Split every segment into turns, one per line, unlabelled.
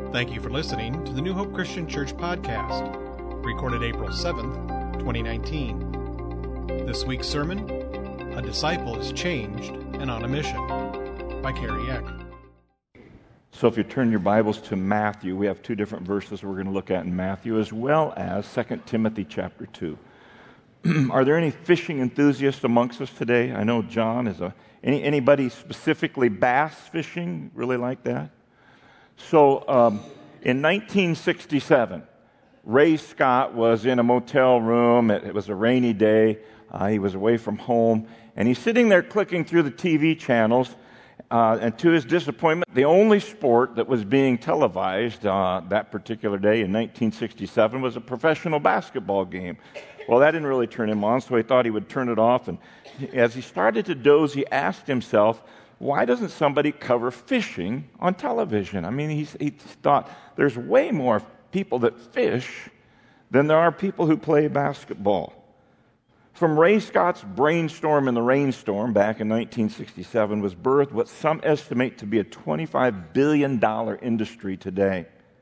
Thank you for listening to the New Hope Christian Church podcast, recorded April 7th, 2019. This week's sermon, A Disciple is Changed and on a Mission, by Carrie Eck.
So if you turn your Bibles to Matthew, we have two different verses we're going to look at in Matthew, as well as 2 Timothy chapter 2. Are there any fishing enthusiasts amongst us today? I know John is anybody specifically bass fishing, really like that? So in 1967, Ray Scott was in a motel room. It was a rainy day. He was away from home. And he's sitting there clicking through the TV channels. And to his disappointment, the only sport that was being televised that particular day in 1967 was a professional basketball game. Well, that didn't really turn him on, so he thought he would turn it off. And as he started to doze, he asked himself, why doesn't somebody cover fishing on television? I mean, he thought there's way more people that fish than there are people who play basketball. From Ray Scott's brainstorm in the rainstorm back in 1967 was birthed what some estimate to be a $25 billion industry today.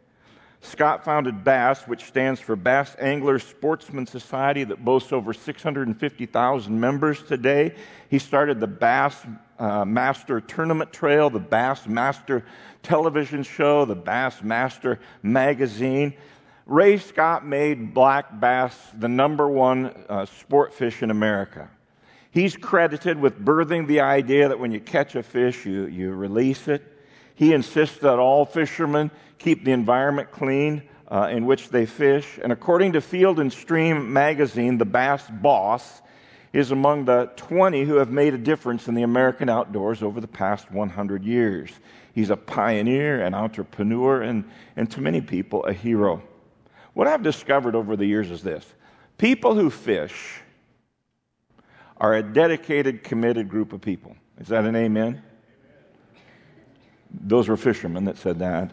Scott founded BASS, which stands for Bass Anglers Sportsman Society, that boasts over 650,000 members today. He started the Bass Master Tournament Trail, the Bass Master television show, the Bass Master magazine. Ray Scott made black bass the number one sport fish in America. He's credited with birthing the idea that when you catch a fish, you release it. He insists that all fishermen keep the environment clean in which they fish. And according to Field and Stream magazine, the Bass Boss is among the 20 who have made a difference in the American outdoors over the past 100 years. He's a pioneer, an entrepreneur, and to many people, a hero. What I've discovered over the years is this. People who fish are a dedicated, committed group of people. Is that an amen? Those were fishermen that said that.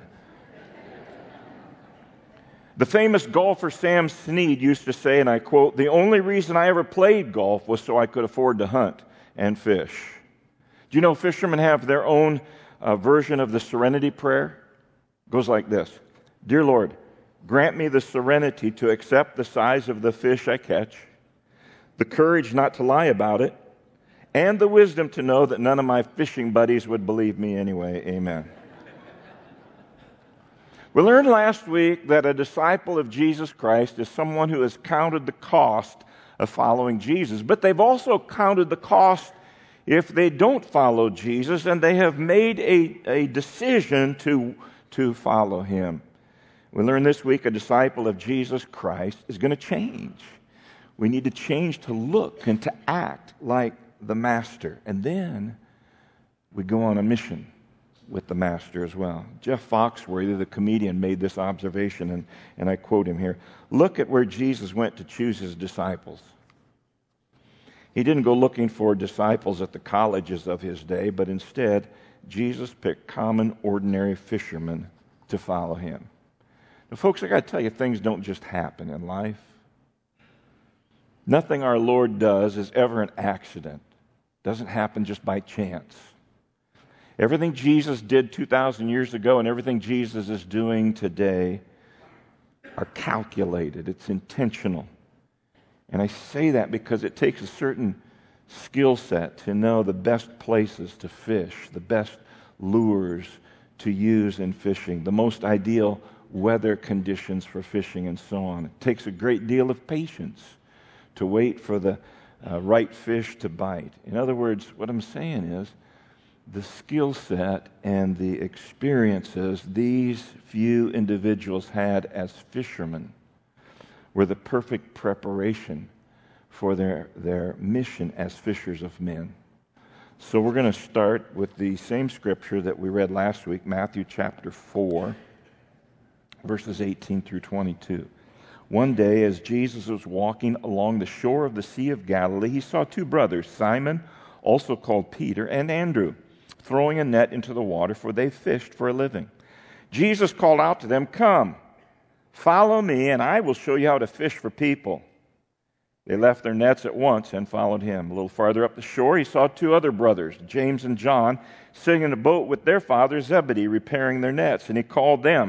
The famous golfer Sam Snead used to say, and I quote, "The only reason I ever played golf was so I could afford to hunt and fish." Do you know fishermen have their own version of the serenity prayer? It goes like this. Dear Lord, grant me the serenity to accept the size of the fish I catch, the courage not to lie about it, and the wisdom to know that none of my fishing buddies would believe me anyway. Amen. We learned last week that a disciple of Jesus Christ is someone who has counted the cost of following Jesus, but they've also counted the cost if they don't follow Jesus, and they have made a decision to follow him. We learned this week a disciple of Jesus Christ is going to change. We need to change to look and to act like the Master, and then we go on a mission with the Master as well. Jeff Foxworthy, the comedian, made this observation, and I quote him here. Look at where Jesus went to choose his disciples. He didn't go looking for disciples at the colleges of his day, but instead, Jesus picked common, ordinary fishermen to follow him. Now, folks, I got to tell you, things don't just happen in life. Nothing our Lord does is ever an accident. It doesn't happen just by chance. Everything Jesus did 2,000 years ago and everything Jesus is doing today are calculated. It's intentional. And I say that because it takes a certain skill set to know the best places to fish, the best lures to use in fishing, the most ideal weather conditions for fishing, and so on. It takes a great deal of patience to wait for the right fish to bite. In other words, what I'm saying is the skill set and the experiences these few individuals had as fishermen were the perfect preparation for their mission as fishers of men. So we're going to start with the same scripture that we read last week, Matthew chapter 4, verses 18 through 22. One day, as Jesus was walking along the shore of the Sea of Galilee, he saw two brothers, Simon, also called Peter, and Andrew, throwing a net into the water, for they fished for a living. Jesus called out to them, "Come, follow me, and I will show you how to fish for people." They left their nets at once and followed him. A little farther up the shore, he saw two other brothers, James and John, sitting in a boat with their father Zebedee, repairing their nets. And he called them.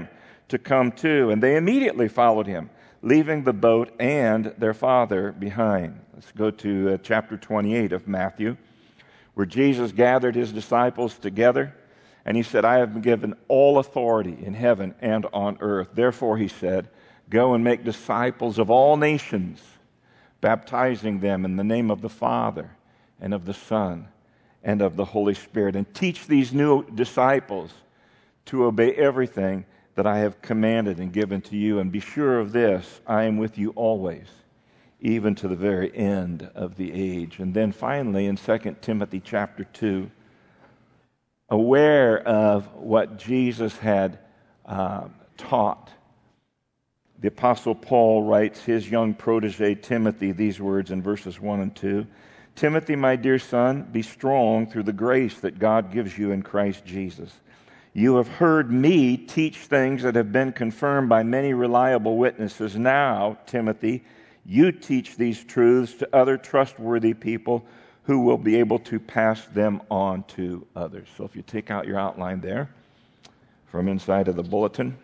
to come too. And they immediately followed him, leaving the boat and their father behind. Let's go to chapter 28 of Matthew, where Jesus gathered his disciples together, and he said, I have been given all authority in heaven and on earth. Therefore, he said, go and make disciples of all nations, baptizing them in the name of the Father and of the Son and of the Holy Spirit, and teach these new disciples to obey everything that I have commanded and given to you. And be sure of this, I am with you always, even to the very end of the age. And then finally, in 2 Timothy chapter 2, aware of what Jesus had taught, the Apostle Paul writes his young protege Timothy these words in verses 1 and 2. Timothy, my dear son, be strong through the grace that God gives you in Christ Jesus. You have heard me teach things that have been confirmed by many reliable witnesses. Now, Timothy, you teach these truths to other trustworthy people who will be able to pass them on to others. So if you take out your outline there from inside of the bulletin,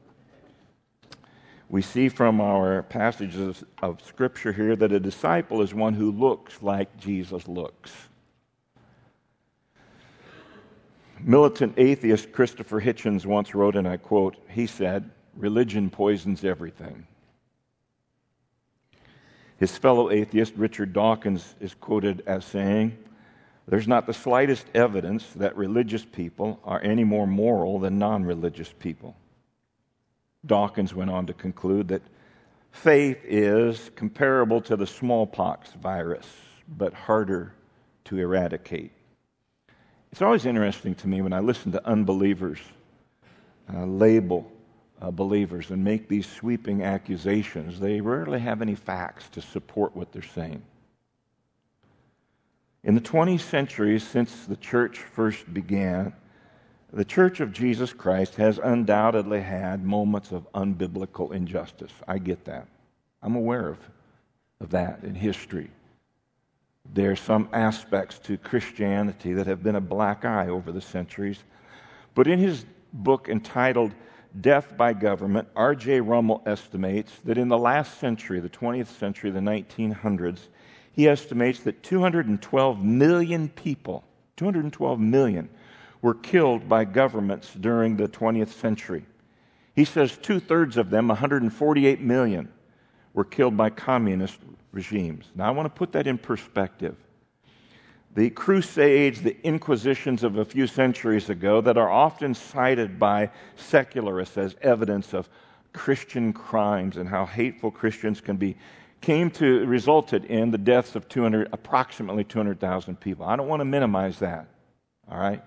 we see from our passages of Scripture here that a disciple is one who looks like Jesus looks. Militant atheist Christopher Hitchens once wrote, and I quote, he said, religion poisons everything. His fellow atheist Richard Dawkins is quoted as saying, there's not the slightest evidence that religious people are any more moral than non-religious people. Dawkins went on to conclude that faith is comparable to the smallpox virus, but harder to eradicate. It's always interesting to me when I listen to unbelievers label believers and make these sweeping accusations. They rarely have any facts to support what they're saying. In the 20th century, since the church first began, the Church of Jesus Christ has undoubtedly had moments of unbiblical injustice. I get that. I'm aware of that in history. There are some aspects to Christianity that have been a black eye over the centuries. But in his book entitled Death by Government, R.J. Rummel estimates that in the last century, the 20th century, the 1900s, he estimates that 212 million people, 212 million, were killed by governments during the 20th century. He says 2/3 of them, 148 million, were killed by communist regimes. Now, I want to put that in perspective. The Crusades, the Inquisitions of a few centuries ago that are often cited by secularists as evidence of Christian crimes and how hateful Christians can be, resulted in the deaths of approximately 200,000 people. I don't want to minimize that, all right?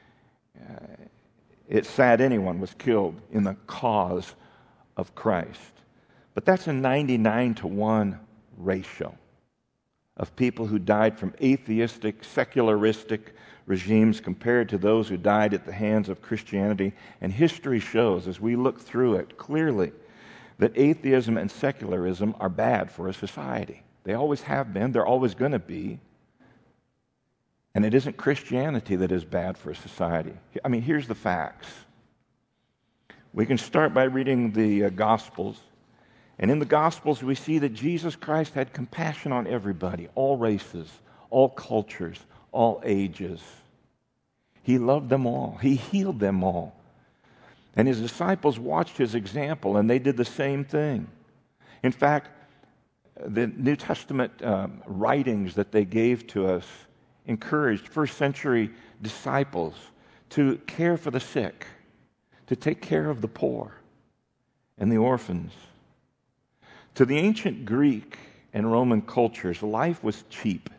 It's sad anyone was killed in the cause of Christ. But that's a 99-to-1 ratio of people who died from atheistic, secularistic regimes compared to those who died at the hands of Christianity. And history shows, as we look through it clearly, that atheism and secularism are bad for a society. They always have been. They're always going to be. And it isn't Christianity that is bad for a society. I mean, here's the facts. We can start by reading the Gospels. And in the Gospels, we see that Jesus Christ had compassion on everybody, all races, all cultures, all ages. He loved them all. He healed them all. And his disciples watched his example, and they did the same thing. In fact, the New Testament writings that they gave to us encouraged first century disciples to care for the sick, to take care of the poor and the orphans. To the ancient Greek and Roman cultures, life was cheap.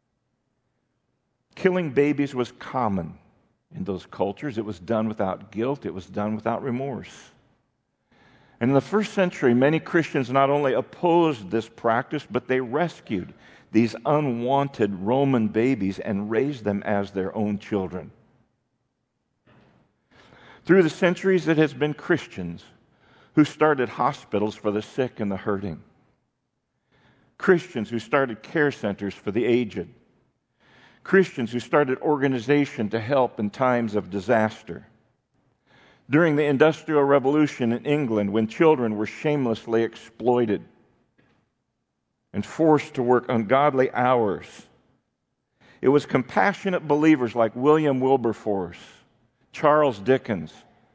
Killing babies was common in those cultures. It was done without guilt. It was done without remorse. And in the first century, many Christians not only opposed this practice, but they rescued these unwanted Roman babies and raised them as their own children. Through the centuries, it has been Christians who started hospitals for the sick and the hurting. Christians who started care centers for the aged. Christians who started organization to help in times of disaster. during the Industrial Revolution in England when children were shamelessly exploited and forced to work ungodly hours. It was compassionate believers like William Wilberforce, Charles Dickens,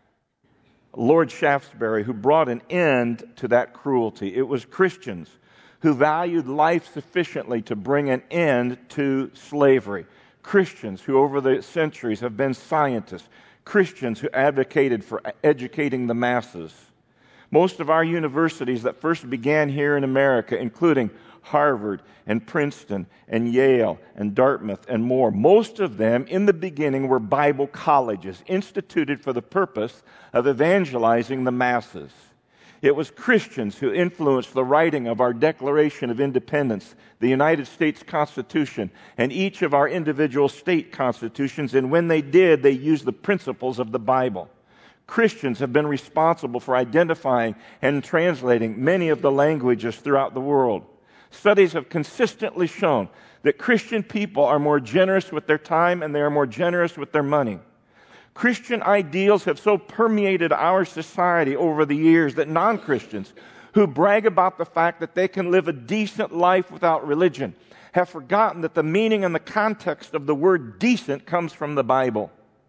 Lord Shaftesbury who brought an end to that cruelty. It was Christians who valued life sufficiently to bring an end to slavery. Christians who over the centuries have been scientists. Christians who advocated for educating the masses. Most of our universities that first began here in America, including Harvard and Princeton and Yale and Dartmouth and more, most of them in the beginning were Bible colleges instituted for the purpose of evangelizing the masses. It was Christians who influenced the writing of our Declaration of Independence, the United States Constitution, and each of our individual state constitutions, and when they did, they used the principles of the Bible. Christians have been responsible for identifying and translating many of the languages throughout the world. Studies have consistently shown that Christian people are more generous with their time and they are more generous with their money. Christian ideals have so permeated our society over the years that non-Christians who brag about the fact that they can live a decent life without religion have forgotten that the meaning and the context of the word decent comes from the Bible.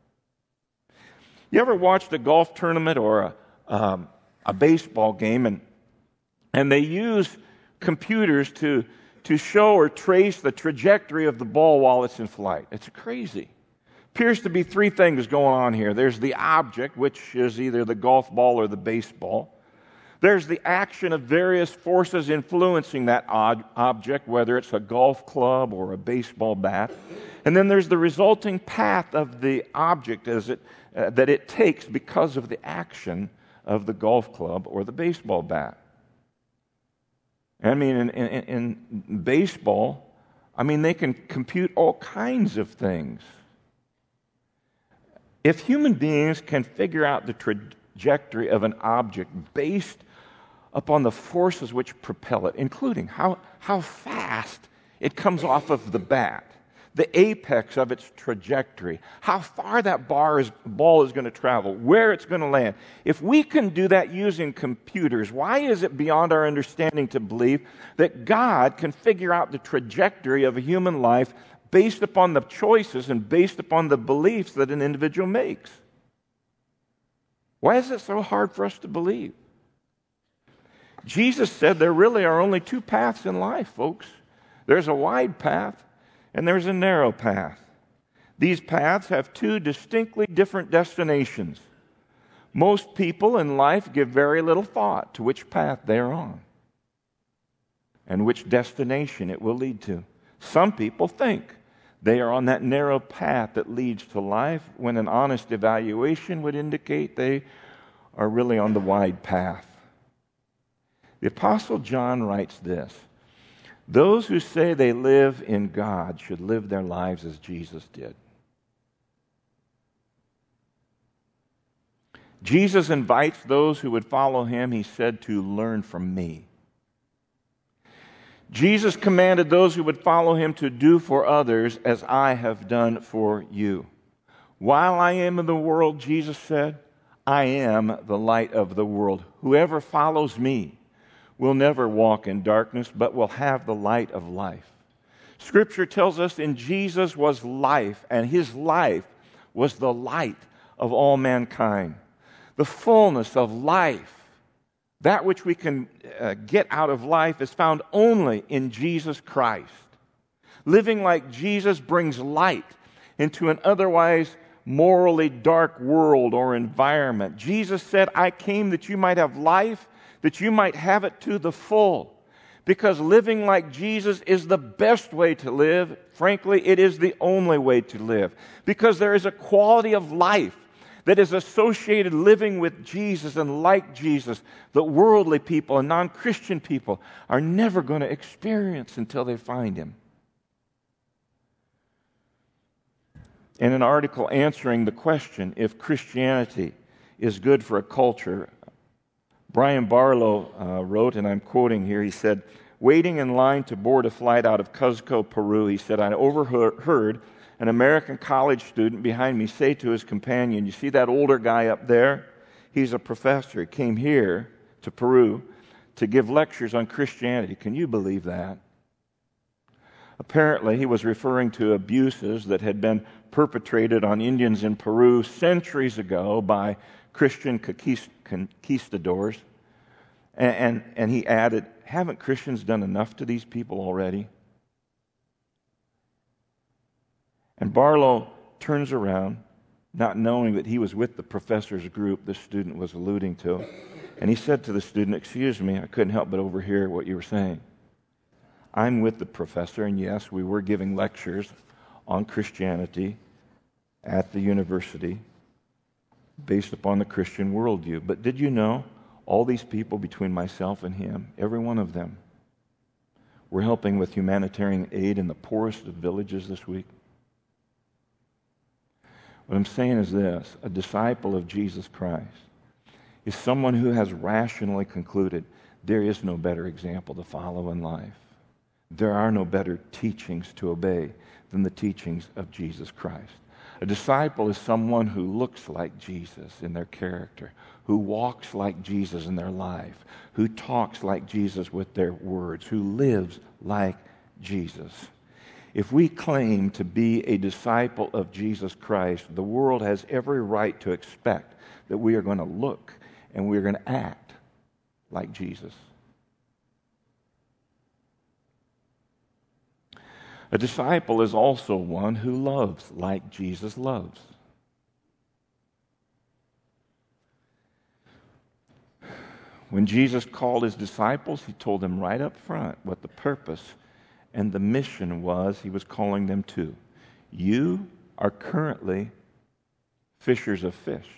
You ever watched a golf tournament or a baseball game and they use computers to show or trace the trajectory of the ball while it's in flight? It's crazy. Appears to be three things going on here. There's the object, which is either the golf ball or the baseball. There's the action of various forces influencing that object, whether it's a golf club or a baseball bat. And then there's the resulting path of the object that it takes because of the action of the golf club or the baseball bat. I mean, in baseball, they can compute all kinds of things. If human beings can figure out the trajectory of an object based upon the forces which propel it, including how fast it comes off of the bat, the apex of its trajectory, how far that ball is going to travel, where it's going to land. If we can do that using computers, why is it beyond our understanding to believe that God can figure out the trajectory of a human life based upon the choices and based upon the beliefs that an individual makes? Why is it so hard for us to believe? Jesus said there really are only two paths in life, folks. There's a wide path and there's a narrow path. These paths have two distinctly different destinations. Most people in life give very little thought to which path they're on and which destination it will lead to. Some people think they are on that narrow path that leads to life, when an honest evaluation would indicate they are really on the wide path. The Apostle John writes this: "Those who say they live in God should live their lives as Jesus did." Jesus invites those who would follow him, he said, to learn from me. Jesus commanded those who would follow him to do for others as I have done for you. While I am in the world, Jesus said, I am the light of the world. Whoever follows me will never walk in darkness, but will have the light of life. Scripture tells us in Jesus was life, and his life was the light of all mankind. The fullness of life, that which we can get out of life, is found only in Jesus Christ. Living like Jesus brings light into an otherwise morally dark world or environment. Jesus said, I came that you might have life, that you might have it to the full. Because living like Jesus is the best way to live. Frankly, it is the only way to live. Because there is a quality of life that is associated living with Jesus and like Jesus that worldly people and non-Christian people are never going to experience until they find him. In an article answering the question if Christianity is good for a culture, Brian Barlow wrote, and I'm quoting here, he said, waiting in line to board a flight out of Cuzco, Peru, he said, I overheard an American college student behind me say to his companion, you see that older guy up there? he's a professor. He came here to Peru to give lectures on Christianity. Can you believe that? Apparently, he was referring to abuses that had been perpetrated on Indians in Peru centuries ago by Christian conquistadors. And he added, haven't Christians done enough to these people already? And Barlow turns around, not knowing that he was with the professor's group the student was alluding to. And he said to the student, excuse me, I couldn't help but overhear what you were saying. I'm with the professor, and yes, we were giving lectures on Christianity at the university based upon the Christian worldview. But did you know all these people between myself and him, every one of them, were helping with humanitarian aid in the poorest of villages this week? What I'm saying is this: a disciple of Jesus Christ is someone who has rationally concluded there is no better example to follow in life. There are no better teachings to obey than the teachings of Jesus Christ. A disciple is someone who looks like Jesus in their character, who walks like Jesus in their life, who talks like Jesus with their words, who lives like Jesus. If we claim to be a disciple of Jesus Christ, the world has every right to expect that we are going to look and we are going to act like Jesus. A disciple is also one who loves like Jesus loves. When Jesus called his disciples, he told them right up front what the purpose and the mission was he was calling them to. You are currently fishers of fish.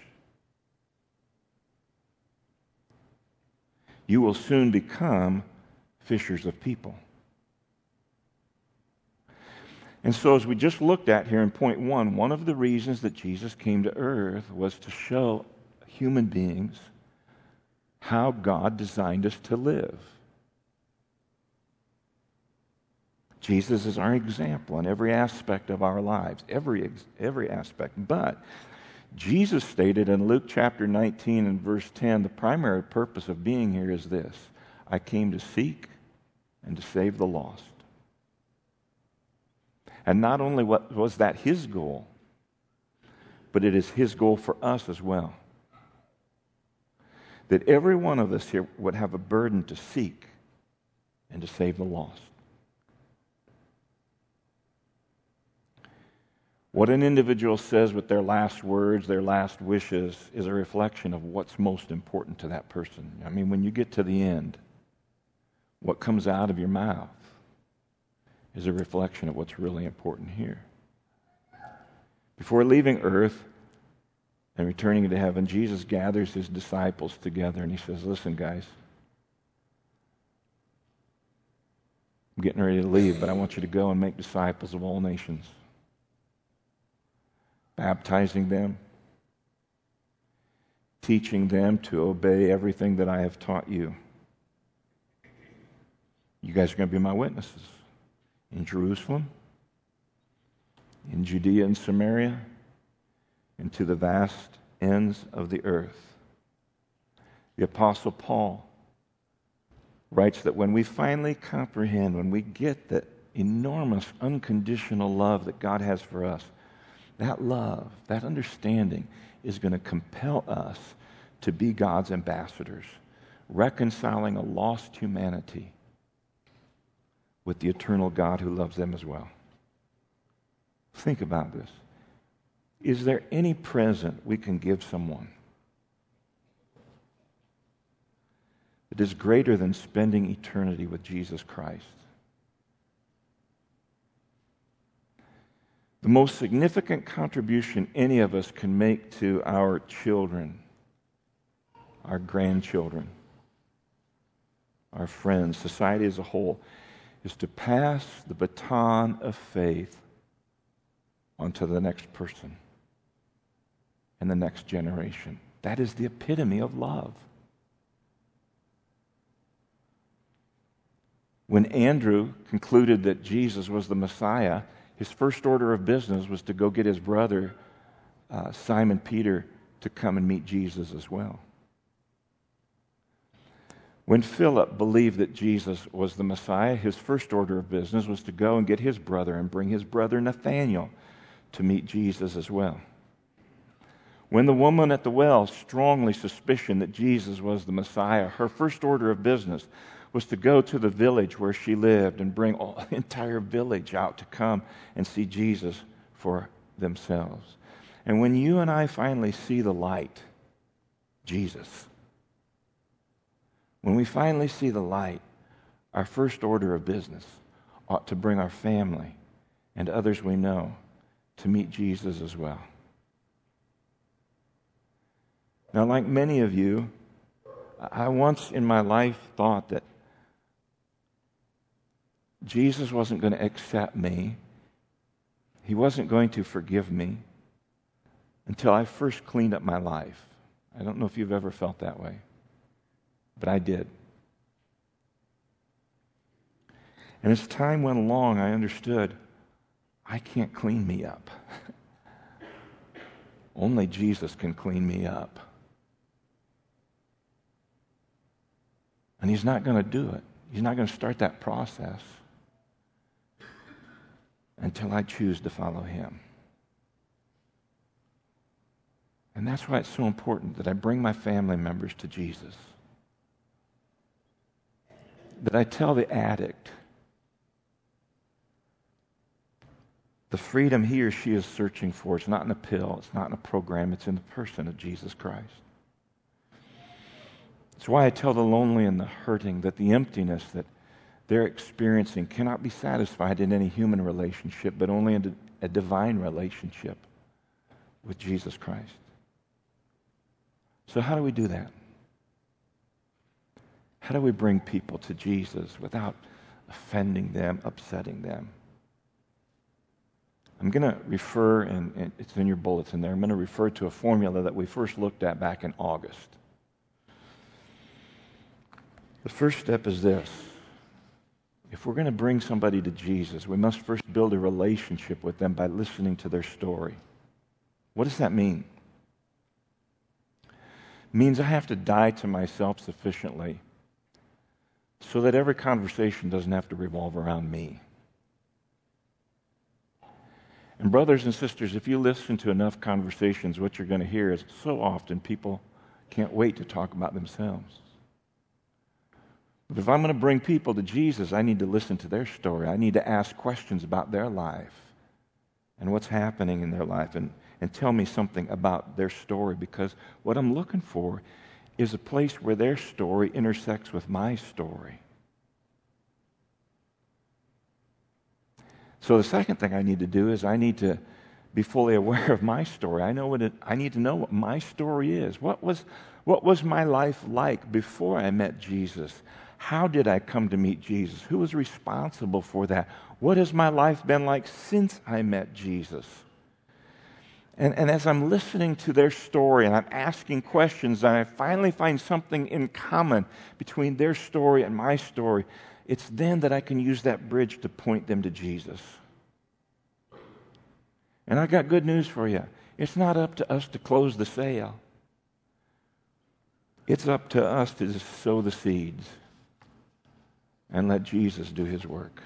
You will soon become fishers of people. And so as we just looked at here in point one of the reasons that Jesus came to earth was to show human beings how God designed us to live. Jesus is our example in every aspect of our lives, every aspect. But Jesus stated in Luke chapter 19 and verse 10, the primary purpose of being here is this: I came to seek and to save the lost. And not only was that his goal, but it is his goal for us as well. That every one of us here would have a burden to seek and to save the lost. What an individual says with their last words, their last wishes, is a reflection of what's most important to that person. I mean, when you get to the end, what comes out of your mouth is a reflection of what's really important here. Before leaving earth and returning into heaven, Jesus gathers his disciples together and he says, listen, guys, I'm getting ready to leave, but I want you to go and make disciples of all nations, baptizing them, teaching them to obey everything that I have taught you. You guys are going to be my witnesses in Jerusalem, in Judea and Samaria, and to the vast ends of the earth. The Apostle Paul writes that when we finally comprehend, when we get that enormous unconditional love that God has for us, that love, that understanding is going to compel us to be God's ambassadors, reconciling a lost humanity with the eternal God who loves them as well. Think about this. Is there any present we can give someone that is greater than spending eternity with Jesus Christ? The most significant contribution any of us can make to our children, our grandchildren, our friends, society as a whole, is to pass the baton of faith onto the next person and the next generation. That is the epitome of love. When Andrew concluded that Jesus was the Messiah, his first order of business was to go get his brother, Simon Peter, to come and meet Jesus as well. When Philip believed that Jesus was the Messiah, his first order of business was to go and get his brother and bring his brother Nathanael to meet Jesus as well. When the woman at the well strongly suspicioned that Jesus was the Messiah, her first order of business was to go to the village where she lived and bring the entire village out to come and see Jesus for themselves. And when you and I finally see the light, Jesus, when we finally see the light, our first order of business ought to bring our family and others we know to meet Jesus as well. Now, like many of you, I once in my life thought that Jesus wasn't going to accept me. He wasn't going to forgive me until I first cleaned up my life. I don't know if you've ever felt that way, but I did. And as time went along, I understood I can't clean me up. Only Jesus can clean me up. And He's not going to do it. He's not going to start that process until I choose to follow Him. And that's why it's so important that I bring my family members to Jesus. That I tell the addict the freedom he or she is searching for, it's not in a pill, it's not in a program, it's in the person of Jesus Christ. It's why I tell the lonely and the hurting that the emptiness that they're experiencing cannot be satisfied in any human relationship, but only in a divine relationship with Jesus Christ. So how do we do that? How do we bring people to Jesus without offending them, upsetting them? I'm going to refer, and it's in your bulletin there, I'm going to refer to a formula that we first looked at back in August. The first step is this. If we're going to bring somebody to Jesus, we must first build a relationship with them by listening to their story. What does that mean? It means I have to die to myself sufficiently so that every conversation doesn't have to revolve around me. And brothers and sisters, if you listen to enough conversations, what you're going to hear is so often people can't wait to talk about themselves. But if I'm going to bring people to Jesus, I need to listen to their story. I need to ask questions about their life and what's happening in their life and tell me something about their story, because what I'm looking for is a place where their story intersects with my story. So the second thing I need to do is I need to be fully aware of my story. I need to know what my story is. What was my life like before I met Jesus? How did I come to meet Jesus? Who was responsible for that? What has my life been like since I met Jesus? And as I'm listening to their story and I'm asking questions and I finally find something in common between their story and my story, it's then that I can use that bridge to point them to Jesus. And I got good news for you. It's not up to us to close the sale. It's up to us to just sow the seeds and let Jesus do His work.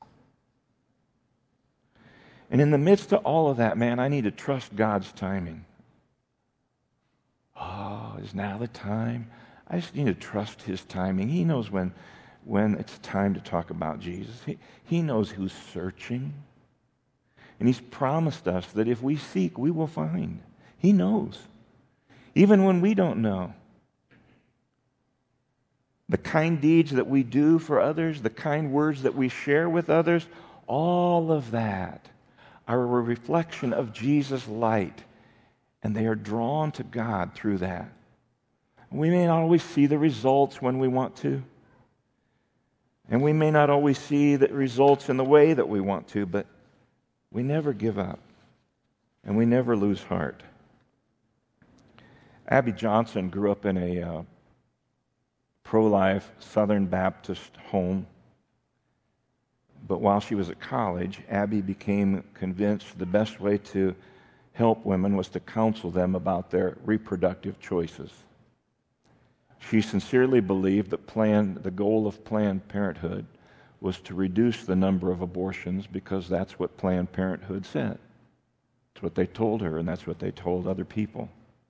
And in the midst of all of that, man, I need to trust God's timing. Oh, is now the time? I just need to trust His timing. He knows when it's time to talk about Jesus. He knows who's searching. And He's promised us that if we seek, we will find. He knows. Even when we don't know. The kind deeds that we do for others, the kind words that we share with others, all of that are a reflection of Jesus' light. And they are drawn to God through that. We may not always see the results when we want to. And we may not always see the results in the way that we want to, but we never give up. And we never lose heart. Abby Johnson grew up in a pro-life Southern Baptist home. But while she was at college, Abby became convinced the best way to help women was to counsel them about their reproductive choices. She sincerely believed that the goal of Planned Parenthood was to reduce the number of abortions because that's what Planned Parenthood said. That's what they told her, and that's what they told other people.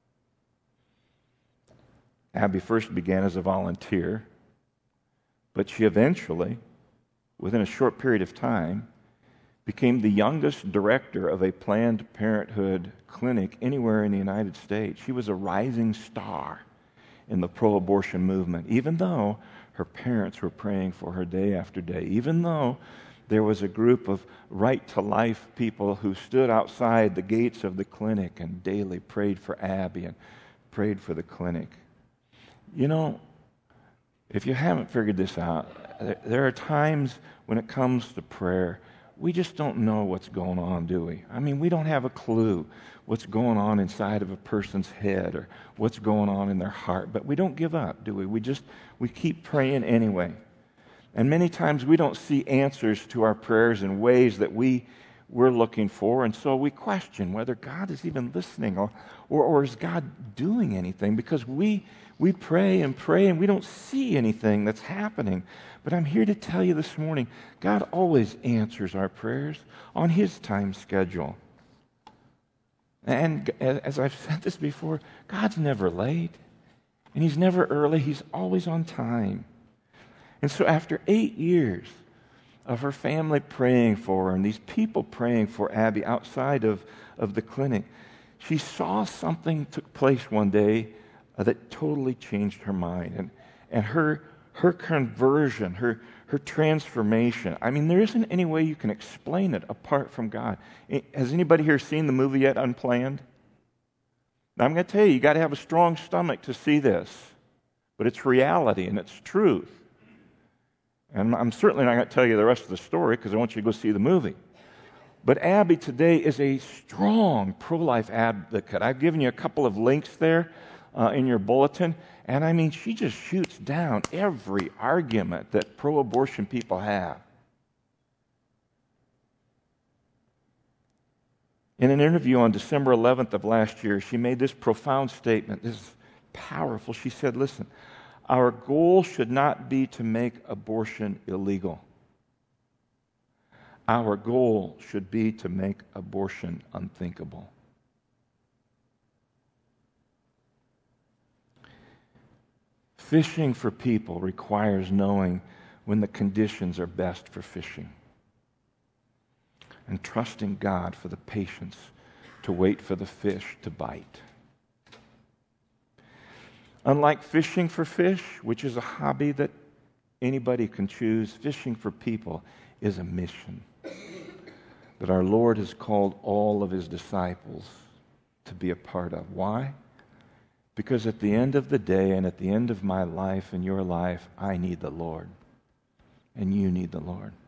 Abby first began as a volunteer, but she eventually, within a short period of time, became the youngest director of a Planned Parenthood clinic anywhere in the United States. She was a rising star in the pro-abortion movement, even though her parents were praying for her day after day, even though there was a group of right-to-life people who stood outside the gates of the clinic and daily prayed for Abby and prayed for the clinic. You know, if you haven't figured this out, there are times when it comes to prayer, we just don't know what's going on, do we? I mean, we don't have a clue what's going on inside of a person's head or what's going on in their heart, but we don't give up, do we? We keep praying anyway. And many times we don't see answers to our prayers in ways that we're looking for, and so we question whether God is even listening or is God doing anything, because we pray and pray and we don't see anything that's happening. But I'm here to tell you this morning, God always answers our prayers on His time schedule. And as I've said this before, God's never late, and He's never early. He's always on time. And so after 8 years of her family praying for her and these people praying for Abby outside of the clinic, she saw something took place one day that totally changed her mind. And her conversion, her transformation, I mean, there isn't any way you can explain it apart from God. Has anybody here seen the movie yet, Unplanned? Now, I'm going to tell you, you got to have a strong stomach to see this. But it's reality and it's truth. And I'm certainly not going to tell you the rest of the story because I want you to go see the movie. But Abby today is a strong pro-life advocate. I've given you a couple of links there in your bulletin. And I mean, she just shoots down every argument that pro-abortion people have. In an interview on December 11th of last year, she made this profound statement. This is powerful. She said, listen, our goal should not be to make abortion illegal. Our goal should be to make abortion unthinkable. Fishing for people requires knowing when the conditions are best for fishing and trusting God for the patience to wait for the fish to bite. Unlike fishing for fish, which is a hobby that anybody can choose, fishing for people is a mission that our Lord has called all of His disciples to be a part of. Why? Because at the end of the day and at the end of my life and your life, I need the Lord. And you need the Lord.